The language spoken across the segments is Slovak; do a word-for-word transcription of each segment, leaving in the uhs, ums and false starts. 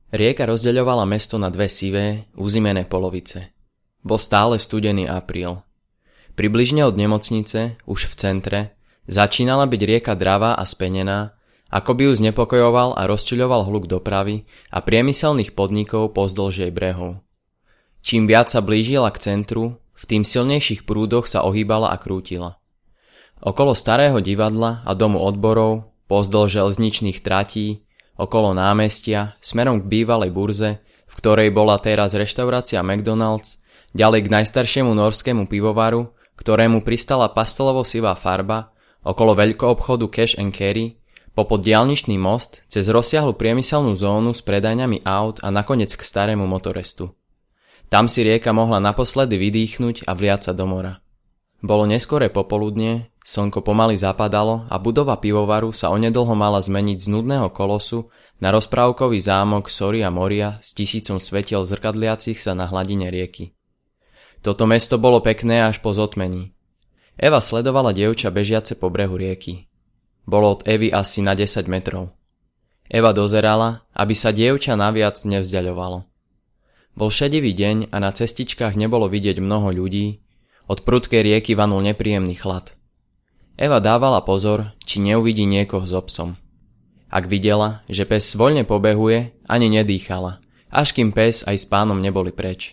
Rieka rozdeľovala mesto na dve sivé, uzimené polovice. Bol stále studený apríl. Približne od nemocnice, už v centre, začínala byť rieka dravá a spenená, ako by ju znepokojoval a rozčuľoval hluk dopravy a priemyselných podnikov pozdĺž jej brehov. Čím viac sa blížila k centru, v tým silnejších prúdoch sa ohýbala a krútila. Okolo starého divadla a domu odborov, pozdĺž železničných tratí, okolo námestia, smerom k bývalej burze, v ktorej bola teraz reštaurácia McDonald's, ďalej k najstaršiemu norskému pivovaru, ktorému pristala pastelovo-sivá farba, okolo veľkoobchodu Cash and Carry, popod diaľničný most, cez rozsiahlu priemyselnú zónu s predajňami aut a nakoniec k starému motorestu. Tam si rieka mohla naposledy vydýchnuť a vliať sa do mora. Bolo neskoré popoludnie, slnko pomaly zapadalo a budova pivovaru sa onedlho mala zmeniť z nudného kolosu na rozprávkový zámok Soria Moria s tisícom svetiel zrkadliacich sa na hladine rieky. Toto mesto bolo pekné až po zotmení. Eva sledovala dievča bežiace po brehu rieky. Bolo od Evy asi na desať metrov. Eva dozerala, aby sa dievča naviac nevzdiaľovalo. Bol šedivý deň a na cestičkách nebolo vidieť mnoho ľudí, od prudkej rieky vanul nepríjemný chlad. Eva dávala pozor, či neuvidí niekoho so psom. Ak videla, že pes voľne pobehuje, ani nedýchala, až kým pes aj s pánom neboli preč.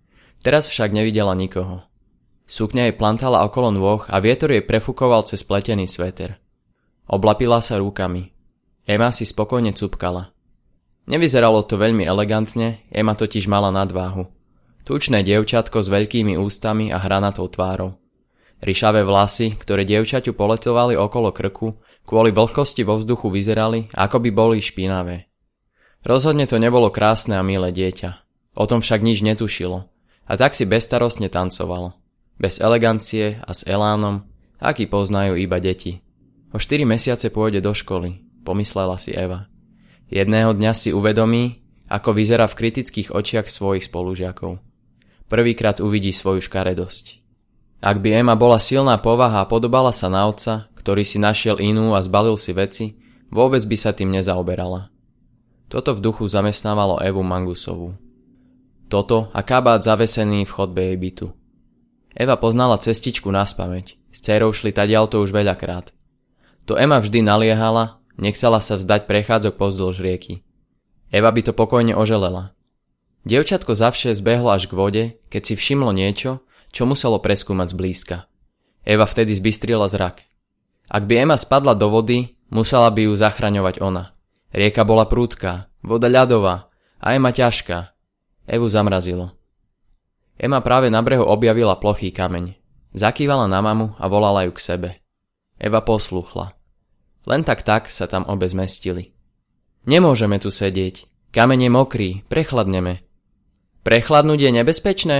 Teraz však nevidela nikoho. Sukňa jej plantala okolo nôh a vietor jej prefúkoval cez pletený sveter. Oblapila sa rukami. Ema si spokojne cupkala. Nevyzeralo to veľmi elegantne, Ema totiž mala nadváhu. Tučné dievčatko s veľkými ústami a hranatou tvárou. Ryšavé vlasy, ktoré dievčaťu poletovali okolo krku, kvôli vlhkosti vo vzduchu vyzerali, ako by boli špinavé. Rozhodne to nebolo krásne a milé dieťa. O tom však nič netušilo. A tak si bezstarostne tancovalo. Bez elegancie a s elánom, aký poznajú iba deti. O štyri mesiace pôjde do školy, pomyslela si Eva. Jedného dňa si uvedomí, ako vyzerá v kritických očiach svojich spolužiakov. Prvýkrát uvidí svoju škaredosť. Ak by Ema bola silná povaha a podobala sa na otca, ktorý si našiel inú a zbalil si veci, vôbec by sa tým nezaoberala. Toto v duchu zamestnávalo Evu Mangusovú. Toto a kabát zavesený v chodbe jej bytu. Eva poznala cestičku naspamäť, s dcérou šli tadiaľto už veľakrát. To Ema vždy naliehala, nechcela sa vzdať prechádzok pozdĺž rieky. Eva by to pokojne oželela. Dievčatko zavše zbehlo až k vode, keď si všimlo niečo, čo muselo preskúmať zblízka. Eva vtedy zbystrila zrak. Ak by Ema spadla do vody, musela by ju zachraňovať ona. Rieka bola prudká, voda ľadová a Ema ťažká. Evu zamrazilo. Ema práve na brehu objavila plochý kameň. Zakývala na mamu a volala ju k sebe. Eva poslúchla. Len tak tak sa tam obe zmestili. Nemôžeme tu sedieť. Kameň je mokrý, prechladneme. Prechladnúť je nebezpečné?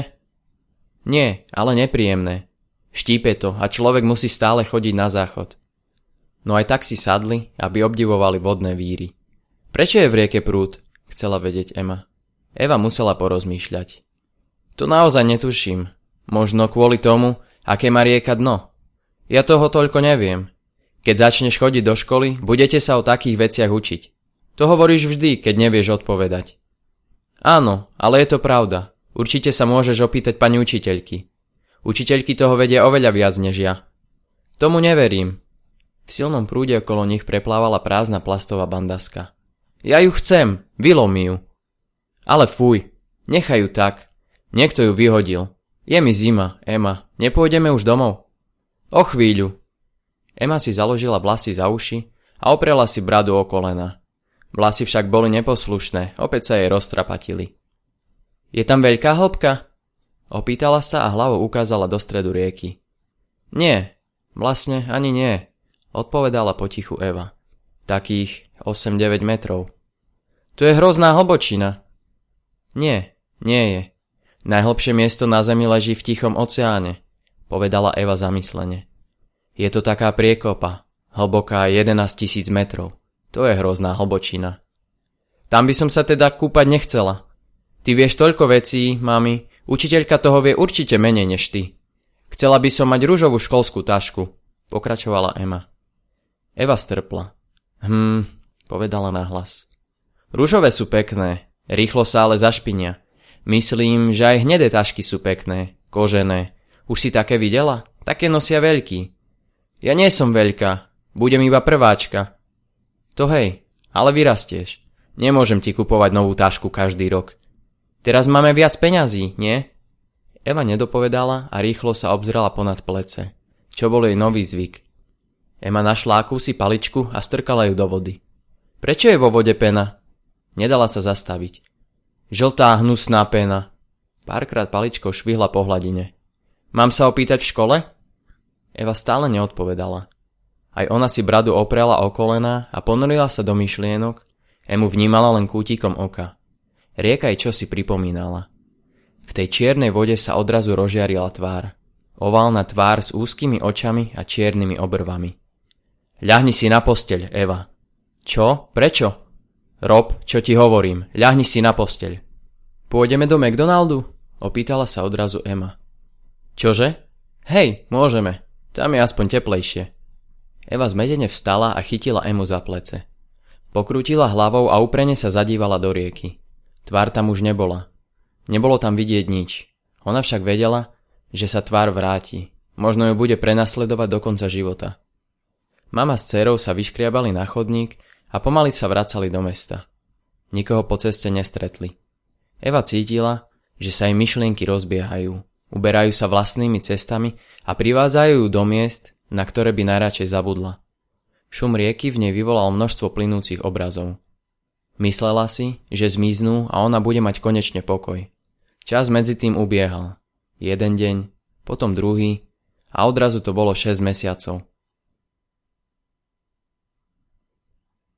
Nie, ale nepríjemné. Štípe to a človek musí stále chodiť na záchod. No aj tak si sadli, aby obdivovali vodné víry. Prečo je v rieke prúd? Chcela vedieť Ema. Eva musela porozmýšľať. To naozaj netuším. Možno kvôli tomu, aké má rieka dno. Ja toho toľko neviem. Keď začneš chodiť do školy, budete sa o takých veciach učiť. To hovoríš vždy, keď nevieš odpovedať. Áno, ale je to pravda. Určite sa môžeš opýtať pani učiteľky. Učiteľky toho vedia oveľa viac než ja. Tomu neverím. V silnom prúde okolo nich preplávala prázdna plastová bandaska. Ja ju chcem, vylomí ju. Ale fuj, nechaj ju tak. Niekto ju vyhodil. Je mi zima, Ema, nepôjdeme už domov? O chvíľu. Ema si založila vlasy za uši a oprela si bradu o kolena. Vlasy však boli neposlušné, opäť sa jej roztrapatili. Je tam veľká hĺbka? Opýtala sa a hlavou ukázala do stredu rieky. Nie, vlastne ani nie, odpovedala potichu Eva. Takých osem deväť metrov. To je hrozná hlbočina. Nie, nie je. Najhlbšie miesto na zemi leží v Tichom oceáne, povedala Eva zamyslene. Je to taká priekopa, hlboká jedenásť tisíc metrov. To je hrozná hlbočina. Tam by som sa teda kúpať nechcela. Ty vieš toľko vecí, mami, učiteľka toho vie určite menej než ty. Chcela by som mať ružovú školskú tašku, pokračovala Ema. Eva strpla. Hm, povedala nahlas. Ružové sú pekné, Rýchlo sa ale zašpinia. Myslím, že aj hnedé tašky sú pekné, kožené. Už si také videla? Také nosia veľký. Ja nie som veľká, budem iba prváčka. To hej, ale vyrastieš. Nemôžem ti kupovať novú tašku každý rok. Teraz máme viac peňazí, nie? Eva nedopovedala a rýchlo sa obzrela ponad plece, čo bol jej nový zvyk. Ema našla akúsi paličku a strkala ju do vody. Prečo je vo vode pena? Nedala sa zastaviť. Žltá hnusná pena. Párkrát paličkou švihla po hladine. Mám sa opýtať v škole? Eva stále neodpovedala. Aj ona si bradu oprela o kolená a ponorila sa do myšlienok. Emu vnímala len kútikom oka. Rieka jej čosi pripomínala. V tej čiernej vode sa odrazu rozžiarila tvár. Oválna tvár s úzkými očami a čiernymi obrvami. Ľahni si na posteľ, Eva. Čo? Prečo? Rob, čo ti hovorím, ľahni si na posteľ. Pôjdeme do McDonaldu? Opýtala sa odrazu Ema. Čože? Hej, môžeme. Tam je aspoň teplejšie. Eva zmedene vstala a chytila Emu za plece. Pokrútila hlavou a úprene sa zadívala do rieky. Tvár tam už nebola. Nebolo tam vidieť nič. Ona však vedela, že sa tvár vráti. Možno ju bude prenasledovať do konca života. Mama s dcérou sa vyškriabali na chodník a pomaly sa vracali do mesta. Nikoho po ceste nestretli. Eva cítila, že sa jej myšlienky rozbiehajú. Uberajú sa vlastnými cestami a privádzajú ju do miest, na ktoré by najradšej zabudla. Šum rieky v nej vyvolal množstvo plynúcich obrazov. Myslela si, že zmiznú a ona bude mať konečne pokoj. Čas medzi tým ubiehal. Jeden deň, potom druhý a odrazu to bolo šesť mesiacov.